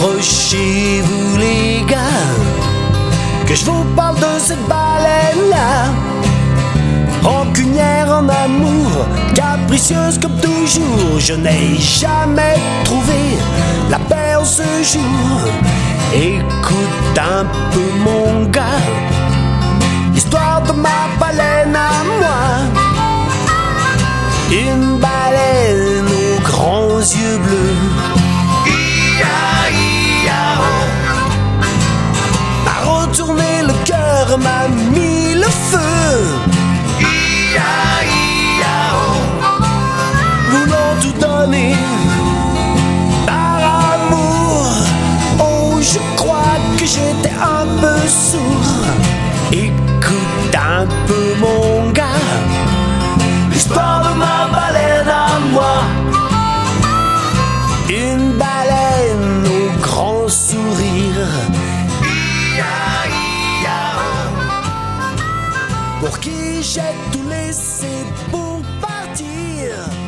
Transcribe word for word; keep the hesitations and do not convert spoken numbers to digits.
Approchez-vous les gars, que je vous parle de cette baleine-là. Rancunière en amour, capricieuse comme toujours. Je n'ai jamais trouvé la paix en ce jour. Écoute un peu mon gars, l'histoire de ma baleine à moi. Une baleine aux grands yeux bleus, m'a retourné le cœur, m'a mis le feu. Voulant tout donner par amour. Oh, je crois que j'étais un peu sourd. Écoute un peu mon gars, l'histoire de ma baleine à moi. Une baleine au grand sourire, pour qui j'ai tout laissé pour partir.